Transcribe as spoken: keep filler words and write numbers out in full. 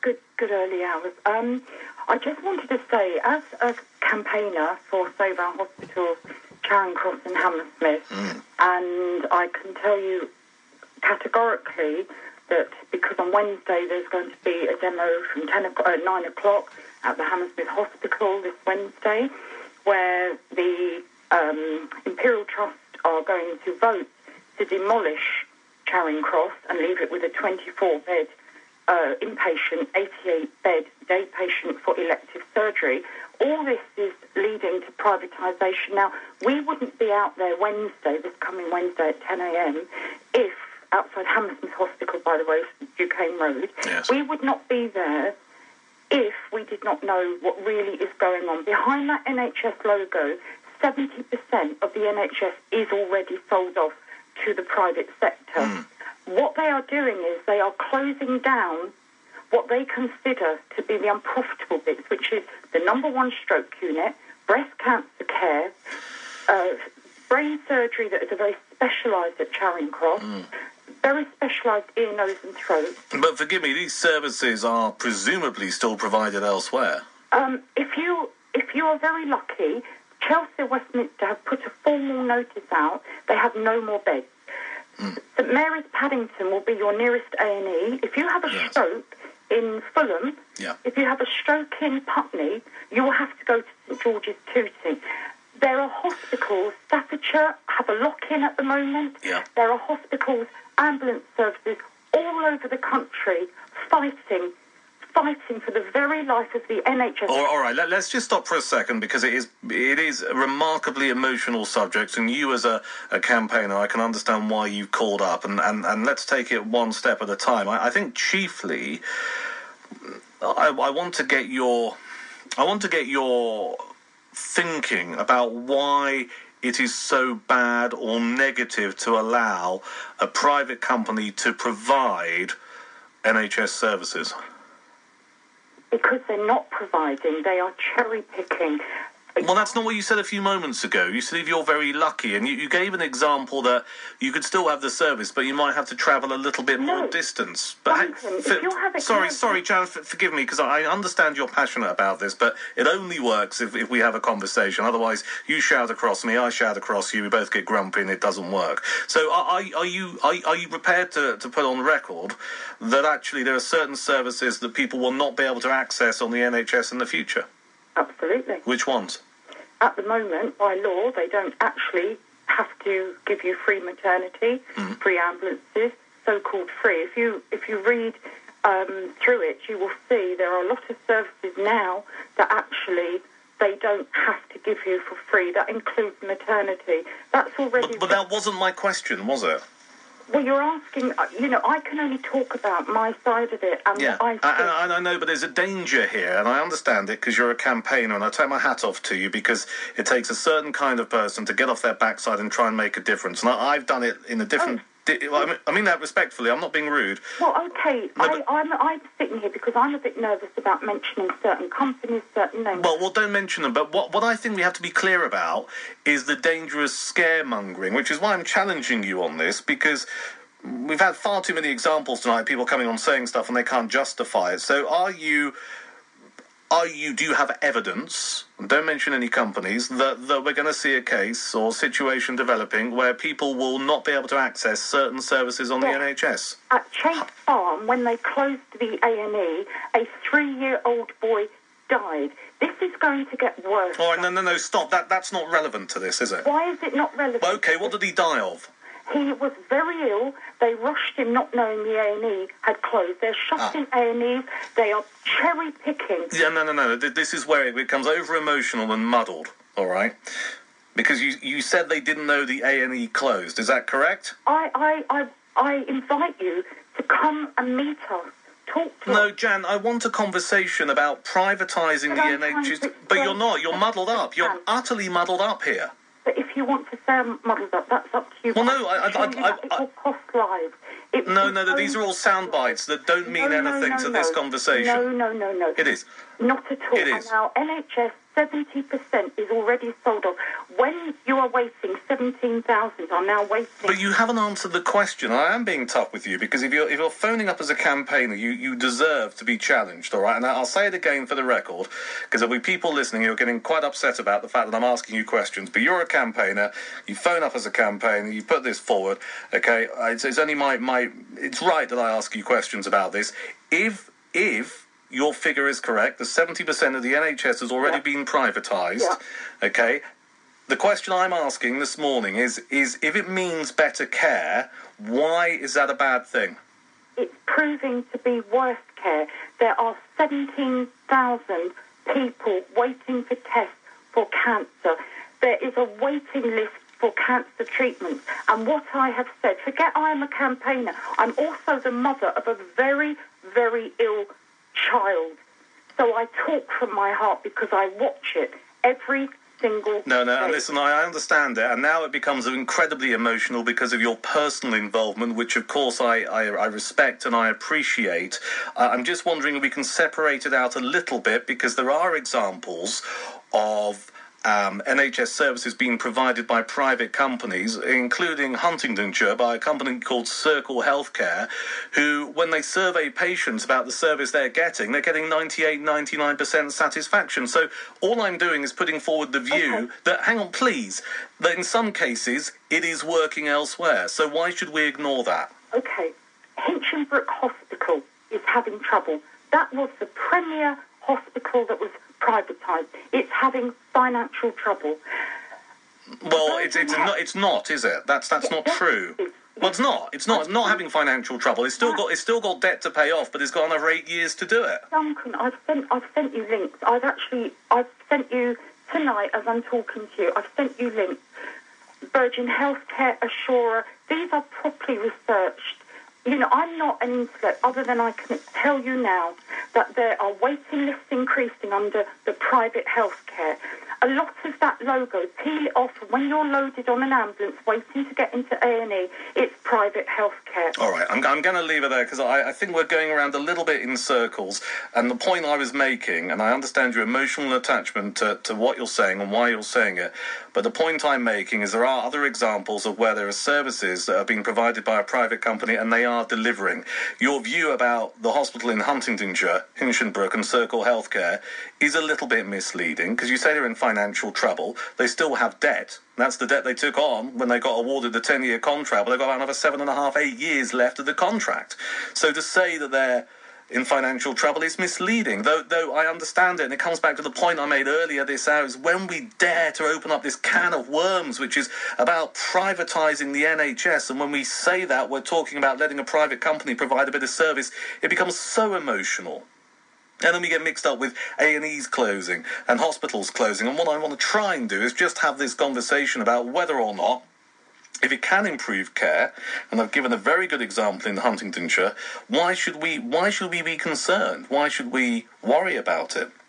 good, good early hours. Um, I just wanted to say, as a campaigner for Save Our Hospitals, Charing Cross and Hammersmith, mm. and I can tell you categorically that because on Wednesday there's going to be a demo from ten o'clock, uh, nine o'clock at the Hammersmith Hospital this Wednesday, where the um, Imperial Trust are going to vote to demolish Charing Cross and leave it with a twenty-four bed uh, inpatient, eighty-eight bed day patient for elective surgery. All this is leading to privatisation. Now, we wouldn't be out there Wednesday, this coming Wednesday at ten a.m, if, outside Hammersmith Hospital, by the way, Duquesne Road, yes. we would not be there if we did not know what really is going on. Behind that N H S logo, seventy percent of the N H S is already sold off to the private sector. Mm. What they are doing is they are closing down what they consider to be the unprofitable bits, which is the number one stroke unit, breast cancer care, uh, brain surgery that is a very specialised at Charing Cross, mm. very specialised ear, nose and throat. But forgive me, these services are presumably still provided elsewhere. Um, if you if you are very lucky, Chelsea and Westminster have put a formal notice out. They have no more beds. Mm. St Mary's Paddington will be your nearest A and E. If you have a yes. stroke in Fulham, yeah. if you have a stroke in Putney, you will have to go to St George's Tooting. There are hospitals, Staffordshire have a lock-in at the moment. Yeah. There are hospitals, ambulance services all over the country fighting fighting for the very life of the N H S. All, all right, let, let's just stop for a second, because it is it is a remarkably emotional subject, and you as a, a campaigner, I can understand why you called up, and, and, and let's take it one step at a time. I, I think chiefly, I, I want to get your, I want to get your thinking about why it is so bad or negative to allow a private company to provide N H S services. Because they're not providing, they are cherry-picking. Well, that's not what you said a few moments ago. You said if you're very lucky, and you, you gave an example that you could still have the service, but you might have to travel a little bit more no. distance. But Duncan, hey, if you have sorry, sorry, Jan, f- forgive me, because I understand you're passionate about this, but it only works if, if we have a conversation. Otherwise, you shout across me, I shout across you, we both get grumpy, and it doesn't work. So are, are you are, are you prepared to, to put on record that actually there are certain services that people will not be able to access on the N H S in the future? Absolutely. Which ones? At the moment, by law, they don't actually have to give you free maternity, mm-hmm. free ambulances, so-called free. If you if you read um, through it, you will see there are a lot of services now that actually they don't have to give you for free. That includes maternity. That's already... But, but that wasn't my question, was it? Well, you're asking, you know, I can only talk about my side of it. And yeah, I, I, I, I know, but there's a danger here, and I understand it because you're a campaigner, and I take my hat off to you because it takes a certain kind of person to get off their backside and try and make a difference. And I, I've done it in a different... Oh. I mean, I mean that respectfully. I'm not being rude. Well, okay. No, I, I'm, I'm sitting here because I'm a bit nervous about mentioning certain companies, certain names. Well, well, don't mention them. But what, what I think we have to be clear about is the dangerous scaremongering, which is why I'm challenging you on this, because we've had far too many examples tonight, people coming on saying stuff and they can't justify it. So are you... Are you? Do you have evidence, don't mention any companies, that, that we're going to see a case or situation developing where people will not be able to access certain services on yes. the N H S? At Chase Farm, when they closed the A and E, a three-year-old boy died. This is going to get worse. All right, no, no, no, stop. That That's not relevant to this, is it? Why is it not relevant? Well, OK, what did he die of? He was very ill. They rushed him not knowing the A and E had closed. They're shutting ah. A and Es. They are cherry-picking. Yeah, no, no, no. This is where it becomes over-emotional and muddled, all right? Because you, you said they didn't know the A and E closed. Is that correct? I, I, I, I invite you to come and meet us. Talk to no, us. Jan, I want a conversation about privatising the N H S. But you're not. You're muddled up. You're utterly muddled up here. But if you want to sound muddled up, that's up to you. Well, no, I... I, I, I, it will cost lives. It no, no, no, these are all sound bites that don't mean no, anything no, no, to no. this conversation. No, no, no, no. It is. Not at all. It is. And now N H S seventy percent is already sold off. When you are waiting, seventeen thousand are now waiting. But you haven't answered the question. I am being tough with you, because if you're, if you're phoning up as a campaigner, you, you deserve to be challenged, all right? And I'll say it again for the record, because there'll be people listening who are getting quite upset about the fact that I'm asking you questions. But you're a campaigner. You phone up as a campaigner. You put this forward, okay? It's, it's only my, my... It's right that I ask you questions about this. If... if your figure is correct, the seventy percent of the N H S has already yeah. been privatised, yeah. okay? The question I'm asking this morning is, is if it means better care, why is that a bad thing? It's proving to be worse care. There are seventeen thousand people waiting for tests for cancer. There is a waiting list for cancer treatment. And what I have said, forget I am a campaigner, I'm also the mother of a very, very ill child. So I talk from my heart because I watch it every single No, no, day. Listen, I understand it, and now it becomes incredibly emotional because of your personal involvement, which of course I, I, I respect and I appreciate. Uh, I'm just wondering if we can separate it out a little bit, because there are examples of Um, N H S services being provided by private companies, including Huntingdonshire by a company called Circle Healthcare, who, when they survey patients about the service they're getting, they're getting ninety-eight, ninety-nine percent satisfaction. So all I'm doing is putting forward the view okay. that, hang on, please, that in some cases it is working elsewhere. So why should we ignore that? Okay. Hinchinbrook Hospital is having trouble. That was the premier hospital that was privatised. It's having financial trouble. Well, it's it's not it's not, is it? That's that's not true. Well, it's not. It's not. It's not having financial trouble. It's still got it's still got debt to pay off, but it's got another eight years to do it. Duncan, I've sent I've sent you links. I've actually I've sent you tonight as I'm talking to you. I've sent you links. Virgin Healthcare, Assura. These are properly researched. You know, I'm not an intellect, other than I can tell you now that there are waiting lists increasing under the private healthcare. A lot of that logo, peel it off when you're loaded on an ambulance waiting to get into A and E. It's private healthcare. All right, I'm, I'm going to leave it there, because I, I think we're going around a little bit in circles. And the point I was making, and I understand your emotional attachment to, to what you're saying and why you're saying it, but the point I'm making is there are other examples of where there are services that are being provided by a private company and they are delivering. Your view about the hospital in Huntingdonshire, Hinchinbrook and Circle Healthcare is a little bit misleading, because you say they're in financial trouble. They still have debt. That's the debt they took on when they got awarded the ten-year contract, but they've got another seven and a half, eight years left of the contract. So to say that they're in financial trouble is misleading, though though I understand it, and it comes back to the point I made earlier this hour, is when we dare to open up this can of worms, which is about privatising the N H S, and when we say that, we're talking about letting a private company provide a bit of service, it becomes so emotional. And then we get mixed up with A and E's closing and hospitals closing, and what I want to try and do is just have this conversation about whether or not, if it can improve care, and I've given a very good example in Huntingdonshire, why should we why should we be concerned? Why should we worry about it?